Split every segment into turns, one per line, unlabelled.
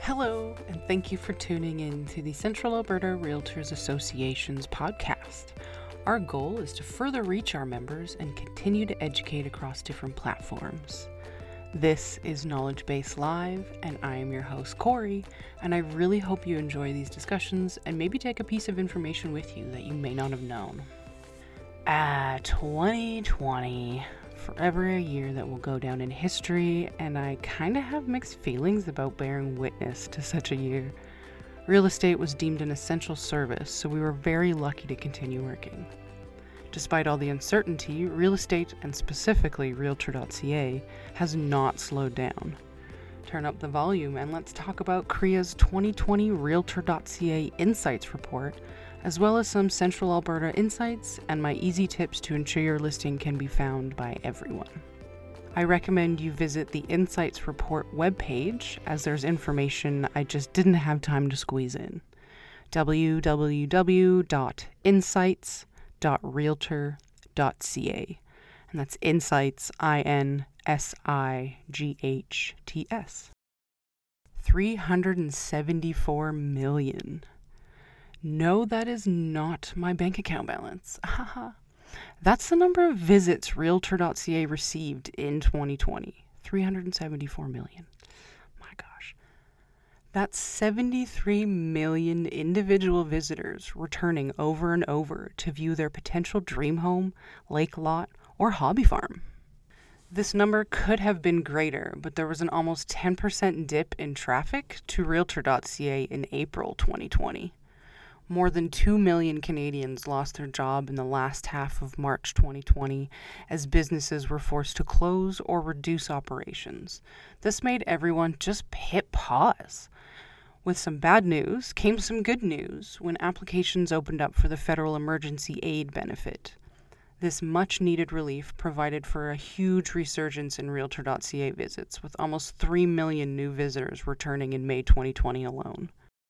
Hello, and thank you for tuning in to the Central Alberta Realtors Association's podcast. Our goal is to further reach our members and continue to educate across different platforms. This is Knowledge Base Live, and I am your host, Corey, and I really hope you enjoy these discussions and maybe take a piece of information with you that you may not have known. 2020, forever a year that will go down in history, and I kind of have mixed feelings about bearing witness to such a year. Real estate was deemed an essential service, so we were very lucky to continue working. Despite all the uncertainty, real estate, and specifically Realtor.ca, has not slowed down. Turn up the volume and let's talk about CREA's 2020 Realtor.ca Insights Report, as well as some Central Alberta insights and my easy tips to ensure your listing can be found by everyone. I recommend you visit the Insights Report webpage, as there's information I just didn't have time to squeeze in. www.insights.realtor.ca, and that's Insights, INSIGHTS. 374 million. No, that is not my bank account balance. That's the number of visits Realtor.ca received in 2020. 374 million. My gosh. That's 73 million individual visitors returning over and over to view their potential dream home, lake lot, or hobby farm. This number could have been greater, but there was an almost 10% dip in traffic to Realtor.ca in April 2020. More than 2 million Canadians lost their job in the last half of March 2020 as businesses were forced to close or reduce operations. This made everyone just hit pause. With some bad news came some good news when applications opened up for the federal emergency aid benefit. This much-needed relief provided for a huge resurgence in Realtor.ca visits, with almost 3 million new visitors returning in May 2020 alone.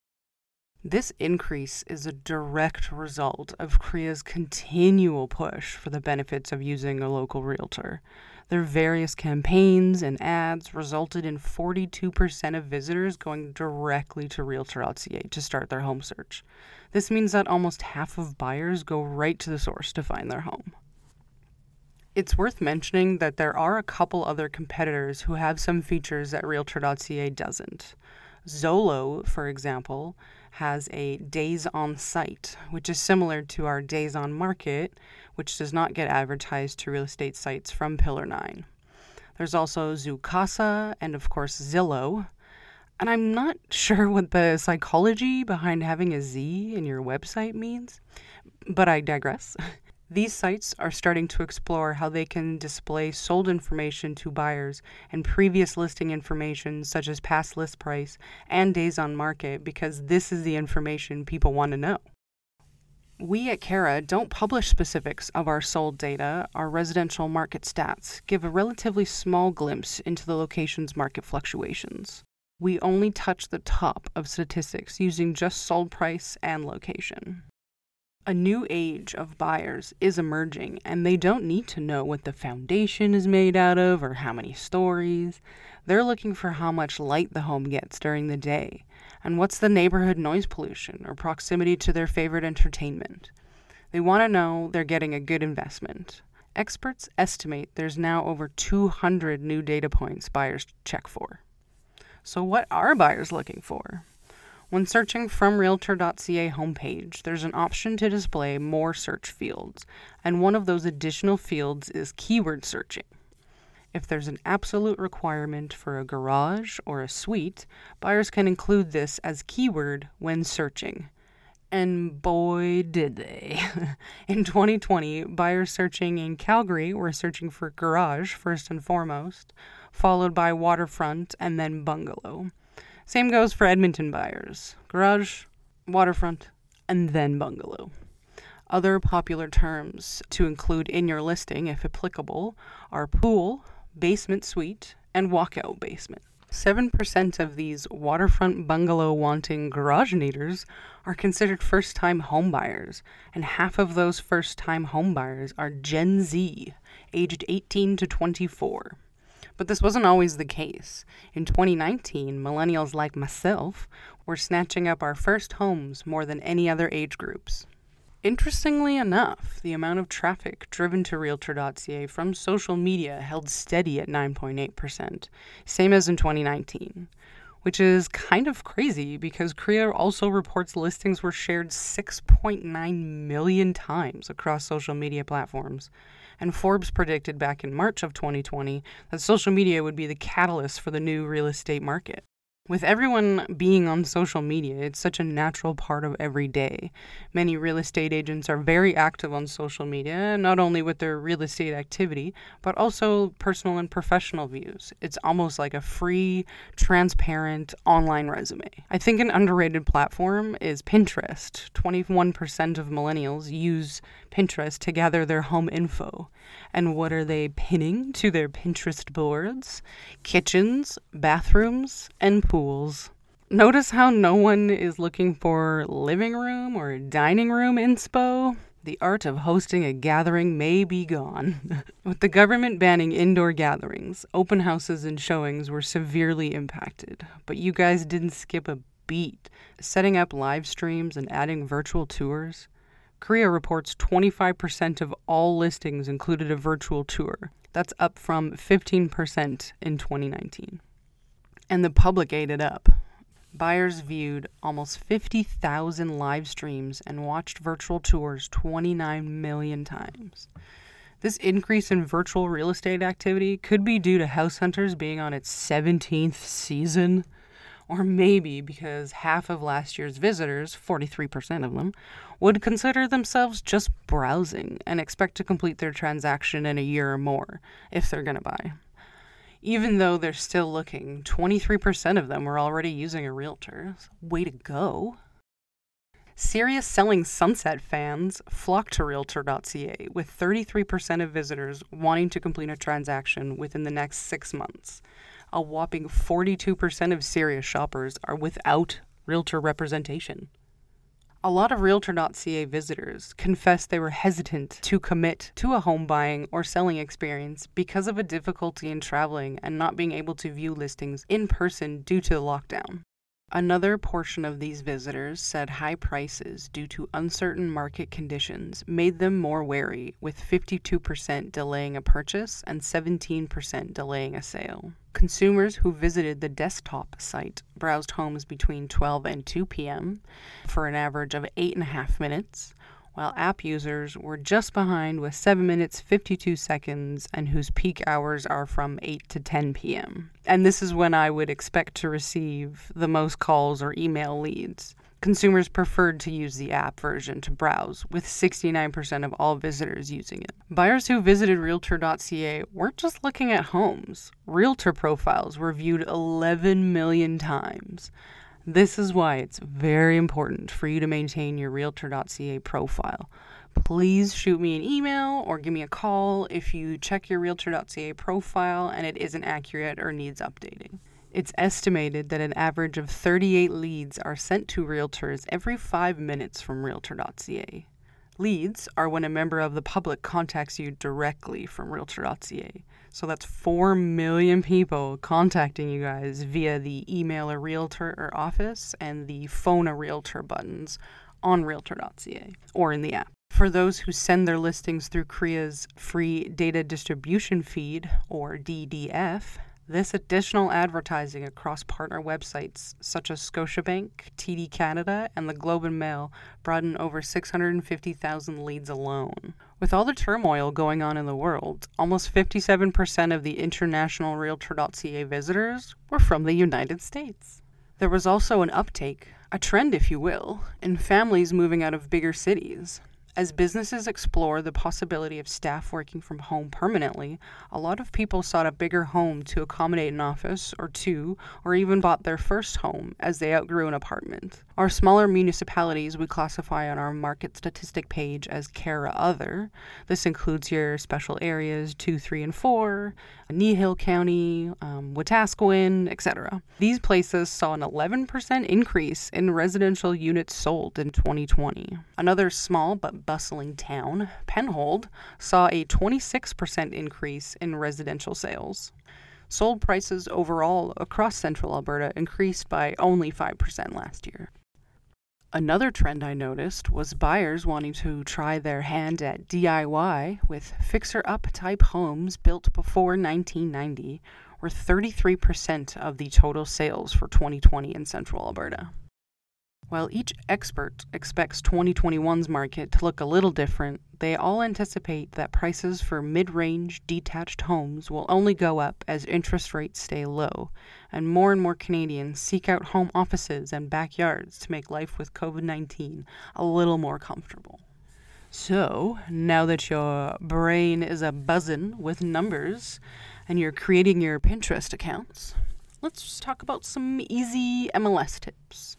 This increase is a direct result of CREA's continual push for the benefits of using a local realtor. Their various campaigns and ads resulted in 42% of visitors going directly to Realtor.ca to start their home search. This means that almost half of buyers go right to the source to find their home. It's worth mentioning that there are a couple other competitors who have some features that Realtor.ca doesn't. Zolo, for example, has a Days on Site, which is similar to our Days on Market, which does not get advertised to real estate sites from Pillar 9. There's also Zoocasa and, of course, Zillow. And I'm not sure what the psychology behind having a Z in your website means, but I digress. These sites are starting to explore how they can display sold information to buyers and previous listing information such as past list price and days on market, because this is the information people want to know. We at CARA don't publish specifics of our sold data. Our residential market stats give a relatively small glimpse into the location's market fluctuations. We only touch the top of statistics using just sold price and location. A new age of buyers is emerging, and they don't need to know what the foundation is made out of or how many stories. They're looking for how much light the home gets during the day, and what's the neighborhood noise pollution or proximity to their favorite entertainment. They want to know they're getting a good investment. Experts estimate there's now over 200 new data points buyers check for. So what are buyers looking for? When searching from Realtor.ca homepage, there's an option to display more search fields, and one of those additional fields is keyword searching. If there's an absolute requirement for a garage or a suite, buyers can include this as keyword when searching. And boy, did they. In 2020, buyers searching in Calgary were searching for garage first and foremost, followed by waterfront and then bungalow. Same goes for Edmonton buyers. Garage, waterfront, and then bungalow. Other popular terms to include in your listing, if applicable, are pool, basement suite, and walkout basement. 7% of these waterfront bungalow wanting garage needers are considered first-time homebuyers, and half of those first-time homebuyers are Gen Z, aged 18 to 24. But this wasn't always the case. In 2019, millennials like myself were snatching up our first homes more than any other age groups. Interestingly enough, the amount of traffic driven to Realtor.ca from social media held steady at 9.8%, same as in 2019, which is kind of crazy because Korea also reports listings were shared 6.9 million times across social media platforms. And Forbes predicted back in March of 2020 that social media would be the catalyst for the new real estate market. With everyone being on social media, it's such a natural part of every day. Many real estate agents are very active on social media, not only with their real estate activity, but also personal and professional views. It's almost like a free, transparent online resume. I think an underrated platform is Pinterest. 21% of millennials use Pinterest to gather their home info. And what are they pinning to their Pinterest boards? Kitchens, bathrooms, and pools. Notice how no one is looking for living room or dining room inspo? The art of hosting a gathering may be gone. With the government banning indoor gatherings, open houses and showings were severely impacted. But you guys didn't skip a beat. Setting up live streams and adding virtual tours. Korea reports 25% of all listings included a virtual tour. That's up from 15% in 2019. And the public ate it up. Buyers viewed almost 50,000 live streams and watched virtual tours 29 million times. This increase in virtual real estate activity could be due to House Hunters being on its 17th season, or maybe because half of last year's visitors, 43% of them, would consider themselves just browsing and expect to complete their transaction in a year or more, if they're going to buy. Even though they're still looking, 23% of them were already using a realtor. Way to go. Serious Selling Sunset fans flocked to Realtor.ca, with 33% of visitors wanting to complete a transaction within the next 6 months. A whopping 42% of serious shoppers are without realtor representation. A lot of Realtor.ca visitors confessed they were hesitant to commit to a home buying or selling experience because of a difficulty in traveling and not being able to view listings in person due to the lockdown. Another portion of these visitors said high prices due to uncertain market conditions made them more wary, with 52% delaying a purchase and 17% delaying a sale. Consumers who visited the desktop site browsed homes between 12 and 2 p.m. for an average of 8.5 minutes, while app users were just behind with 7 minutes 52 seconds and whose peak hours are from 8 to 10 p.m. And this is when I would expect to receive the most calls or email leads. Consumers preferred to use the app version to browse, with 69% of all visitors using it. Buyers who visited Realtor.ca weren't just looking at homes. Realtor profiles were viewed 11 million times. This is why it's very important for you to maintain your Realtor.ca profile. Please shoot me an email or give me a call if you check your Realtor.ca profile and it isn't accurate or needs updating. It's estimated that an average of 38 leads are sent to realtors every 5 minutes from Realtor.ca. Leads are when a member of the public contacts you directly from Realtor.ca. So that's 4 million people contacting you guys via the email a realtor or office and the phone a realtor buttons on Realtor.ca or in the app. For those who send their listings through Korea's free data distribution feed, or DDF, this additional advertising across partner websites such as Scotiabank, TD Canada, and the Globe and Mail brought in over 650,000 leads alone. With all the turmoil going on in the world, almost 57% of the international Realtor.ca visitors were from the United States. There was also an uptake, a trend if you will, in families moving out of bigger cities. As businesses explore the possibility of staff working from home permanently, a lot of people sought a bigger home to accommodate an office or two, or even bought their first home as they outgrew an apartment. Our smaller municipalities we classify on our market statistic page as Kara Other. This includes your special areas 2, 3, and 4, Nihil County, Wetaskiwin, etc. These places saw an 11% increase in residential units sold in 2020. Another small but bustling town, Penhold, saw a 26% increase in residential sales. Sold prices overall across central Alberta increased by only 5% last year. Another trend I noticed was buyers wanting to try their hand at DIY with fixer-up type homes built before 1990, were 33% of the total sales for 2020 in central Alberta. While each expert expects 2021's market to look a little different, they all anticipate that prices for mid-range detached homes will only go up as interest rates stay low, and more Canadians seek out home offices and backyards to make life with COVID-19 a little more comfortable. So, now that your brain is a-buzzin' with numbers and you're creating your Pinterest accounts, let's talk about some easy MLS tips.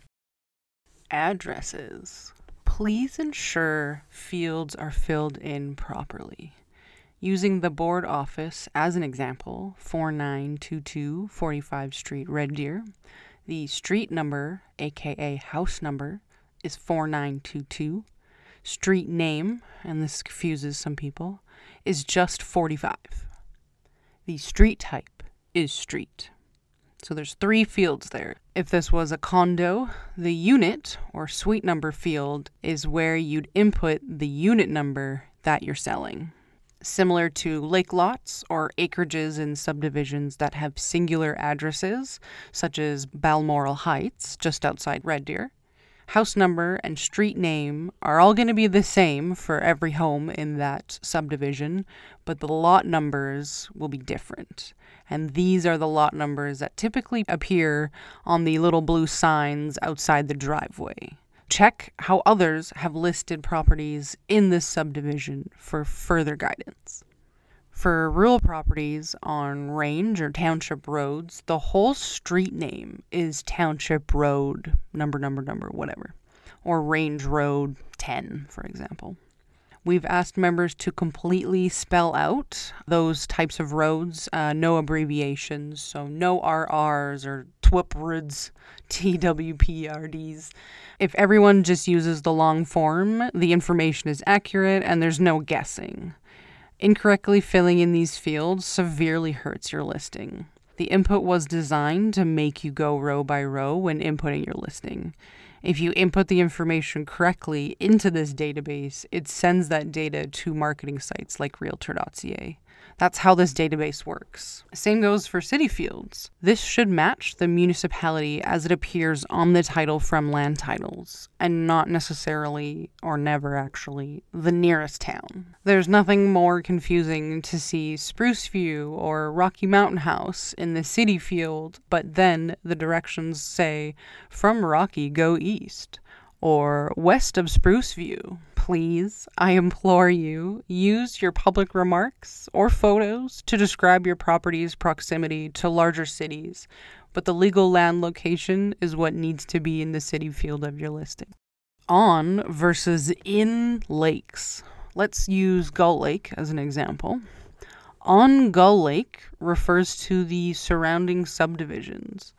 Addresses. Please ensure fields are filled in properly. Using the board office as an example, 4922 45 Street, Red Deer, the street number, aka house number, is 4922. Street name, and this confuses some people, is just 45. The street type is street. So there's 3 fields there. If this was a condo, the unit or suite number field is where you'd input the unit number that you're selling. Similar to lake lots or acreages in subdivisions that have singular addresses, such as Balmoral Heights, just outside Red Deer, house number and street name are all going to be the same for every home in that subdivision, but the lot numbers will be different. And these are the lot numbers that typically appear on the little blue signs outside the driveway. Check how others have listed properties in this subdivision for further guidance. For rural properties on range or township roads, the whole street name is Township Road, number, whatever, or Range Road 10, for example. We've asked members to completely spell out those types of roads, no abbreviations, so no RRs or TWPRDs, TWPRDs. If everyone just uses the long form, the information is accurate and there's no guessing. Incorrectly filling in these fields severely hurts your listing. The input was designed to make you go row by row when inputting your listing. If you input the information correctly into this database, it sends that data to marketing sites like Realtor.ca. That's how this database works. Same goes for city fields. This should match the municipality as it appears on the title from Land Titles, and not necessarily, or never actually, the nearest town. There's nothing more confusing to see Spruce View or Rocky Mountain House in the city field, but then the directions say, from Rocky, go east, or west of Spruce View. Please, I implore you, use your public remarks or photos to describe your property's proximity to larger cities, but the legal land location is what needs to be in the city field of your listing. On versus in lakes. Let's use Gull Lake as an example. On Gull Lake refers to the surrounding subdivisions.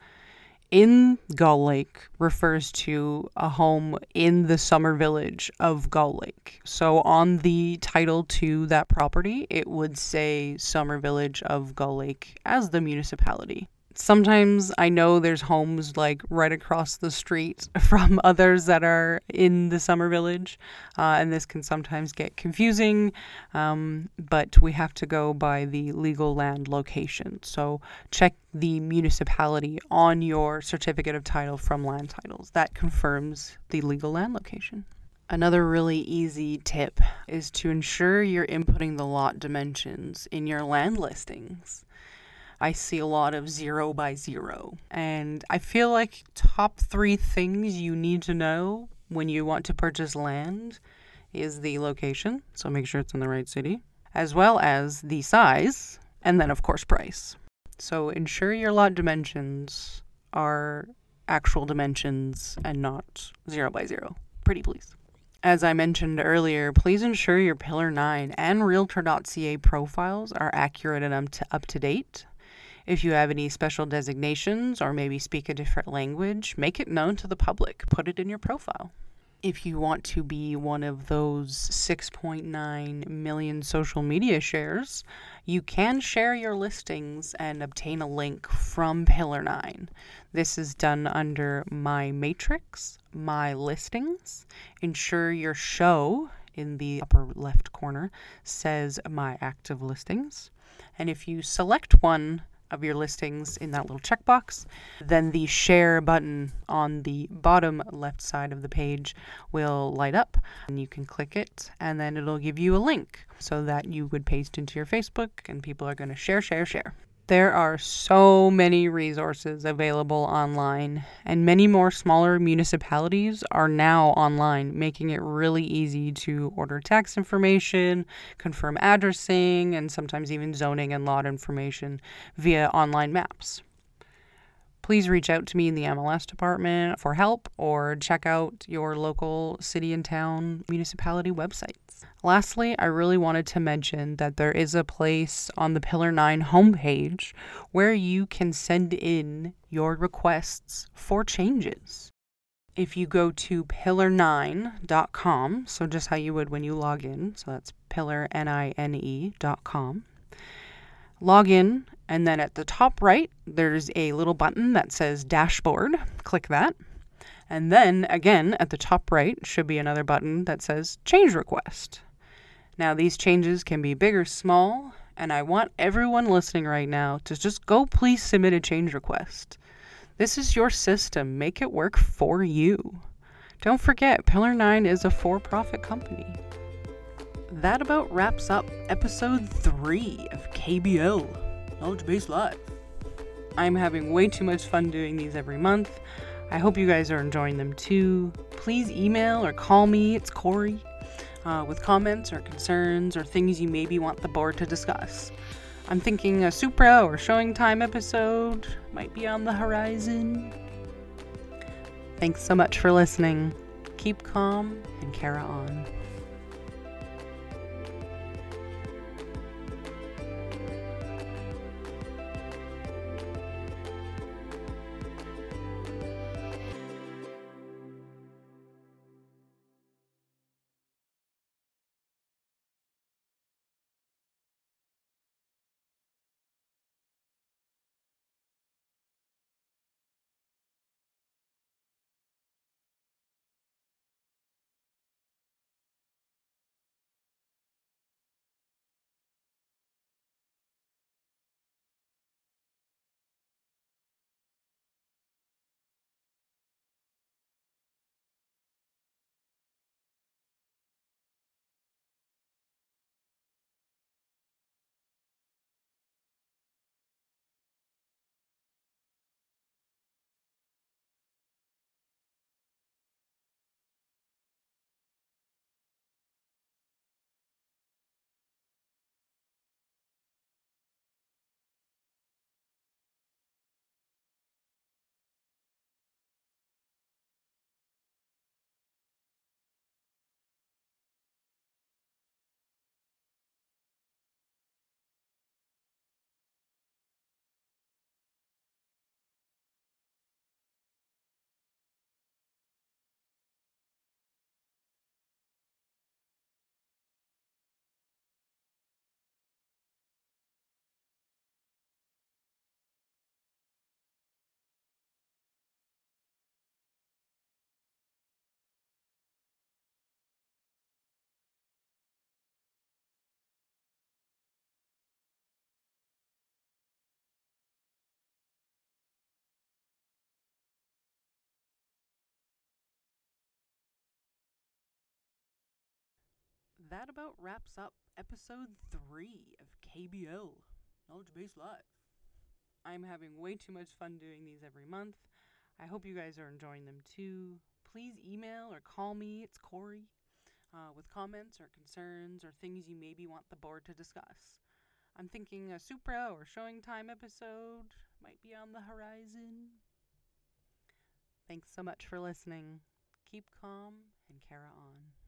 In Gull Lake refers to a home in the summer village of Gull Lake. So on the title to that property, it would say Summer Village of Gull Lake as the municipality. Sometimes I know there's homes like right across the street from others that are in the summer village, and this can sometimes get confusing, but we have to go by the legal land location. So check the municipality on your certificate of title from Land Titles. That confirms the legal land location. Another really easy tip is to ensure you're inputting the lot dimensions in your land listings. I see a lot of 0 by 0. And I feel like top 3 things you need to know when you want to purchase land is the location, so make sure it's in the right city, as well as the size, and then of course price. So ensure your lot dimensions are actual dimensions and not 0 by 0. Pretty please. As I mentioned earlier, please ensure your Pillar 9 and Realtor.ca profiles are accurate and up to date. If you have any special designations or maybe speak a different language, make it known to the public. Put it in your profile. If you want to be one of those 6.9 million social media shares, you can share your listings and obtain a link from Pillar 9. This is done under My Matrix, My Listings. Ensure your show in the upper left corner says My Active Listings. And if you select one of your listings in that little checkbox, then the share button on the bottom left side of the page will light up and you can click it, and then it'll give you a link so that you would paste into your Facebook and people are going to share. There are so many resources available online, and many more smaller municipalities are now online, making it really easy to order tax information, confirm addressing, and sometimes even zoning and lot information via online maps. Please reach out to me in the MLS department for help, or check out your local city and town municipality websites. Lastly, I really wanted to mention that there is a place on the Pillar 9 homepage where you can send in your requests for changes. If you go to pillar9.com, so just how you would when you log in, so that's pillarnine.com. Log in, and then at the top right, there's a little button that says Dashboard. Click that. And then, again, at the top right should be another button that says Change Request. Now, these changes can be big or small, and I want everyone listening right now to just go please submit a change request. This is your system. Make it work for you. Don't forget, Pillar 9 is a for-profit company. That about wraps up episode 3 of KBL, Knowledge Base Live. I'm having way too much fun doing these every month. I hope you guys are enjoying them too. Please email or call me, it's Corey, with comments or concerns or things you maybe want the board to discuss. I'm thinking a Supra or Showing Time episode might be on the horizon. Thanks so much for listening. Keep calm and carry on. That about wraps up episode 3 of KBL, Knowledge Base Live. I'm having way too much fun doing these every month. I hope you guys are enjoying them too. Please email or call me, it's Corey, with comments or concerns or things you maybe want the board to discuss. I'm thinking a Supra or Showing Time episode might be on the horizon. Thanks so much for listening. Keep calm and carry on.